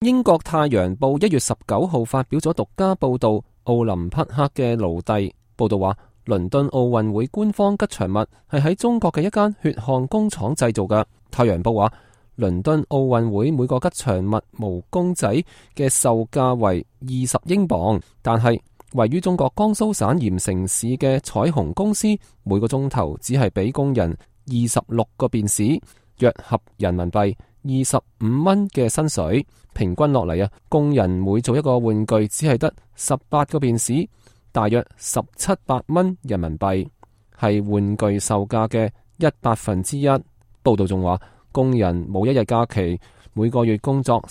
英國太陽報1月19號發表咗獨家報道，奧林匹克嘅奴隸。報道話，倫敦奧運會官方吉祥物係喺中國嘅一間血汗工廠製造嘅。太陽報話，倫敦奧運會每個吉祥物毛公仔嘅售價為20英鎊，但係位於中國江蘇省鹽城市嘅彩虹公司每個鐘頭只係俾工人26個便士，約合人民幣25蚊嘅薪水。平均落嚟工人每做一個玩具只係得18個便士，大約17-18蚊人民幣，係玩具售價嘅1/100。報道仲話，工人冇一日假期，每個月工作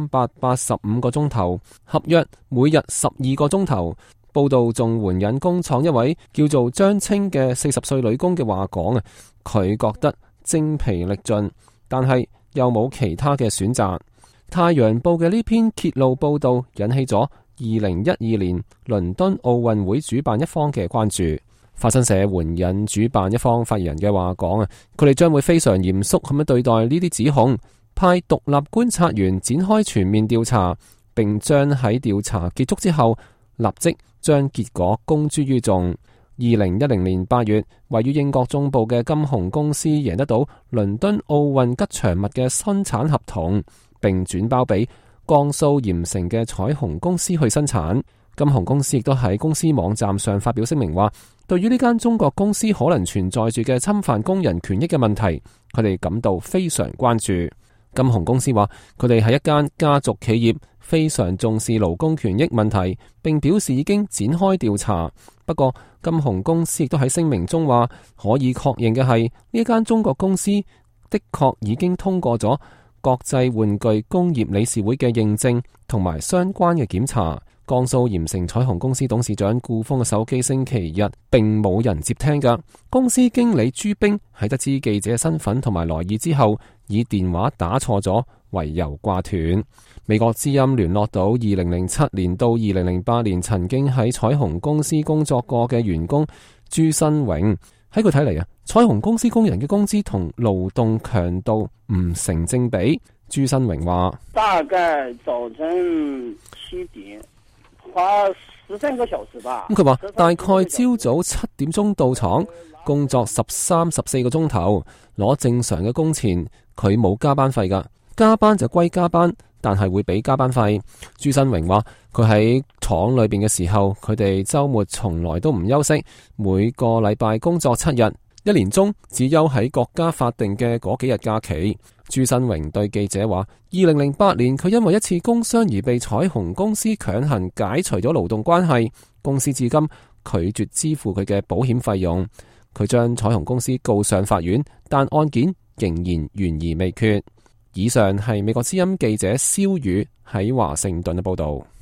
385個鐘頭，合約每日12個鐘頭。報道仲援引工廠一位叫做張青嘅40歲女工嘅話講，佢覺得精疲力盡，但係又冇其他嘅選擇。太陽報嘅呢篇揭露報道引起咗2012年倫敦奧運會主辦一方嘅關注。法新社援引主辦一方發言人嘅話講，佢哋將會非常嚴肅咁樣對待呢啲指控，派獨立觀察員展開全面調查，並將喺調查結束之後立即將結果公諸於眾。2010年8月，位於英國中部嘅金鴻公司贏得到倫敦奧運吉祥物嘅生產合同，並轉包俾江蘇鹽城嘅彩虹公司去生產。金鴻公司亦都喺公司網站上發表聲明話，對於呢間中國公司可能存在住嘅侵犯工人權益嘅問題，佢哋感到非常關注。金鴻公司話，佢哋係一間家族企業，非常重視勞工權益問題，並表示已經展開調查。不過，金鴻公司亦都喺聲明中話，可以確認嘅係呢間中國公司的確已經通過咗國際玩具工業理事會嘅認證同埋相關嘅檢查。江蘇鹽城彩虹公司董事長顧鋒嘅手機星期日並冇人接聽㗎。公司經理朱冰喺得知記者身份同埋來意之後，以電話打錯咗為由掛斷。美國之音聯絡到2007年到2008年曾經喺彩虹公司工作過嘅員工朱新榮，喺佢睇嚟彩虹公司工人嘅工資同勞動強度唔成正比。朱新榮話： 大概早晨7點，花13個小時吧。 咁佢話大概朝早7點鐘到廠，工作13-14個鐘頭，攞正常嘅工錢，佢冇加班費㗎。加班就歸加班，但係會俾加班費。朱新榮話佢喺廠裏邊嘅時候，佢哋周末從來都唔休息，每個禮拜工作7日，一年中只休喺國家法定嘅嗰幾日假期。朱新榮對記者話：2008年佢因為一次工傷而被彩虹公司強行解除咗勞動關係，公司至今拒絕支付佢嘅保險費用。佢將彩虹公司告上法院，但案件仍然懸而未決。以上係美國之音記者蕭宇喺華盛頓嘅報道。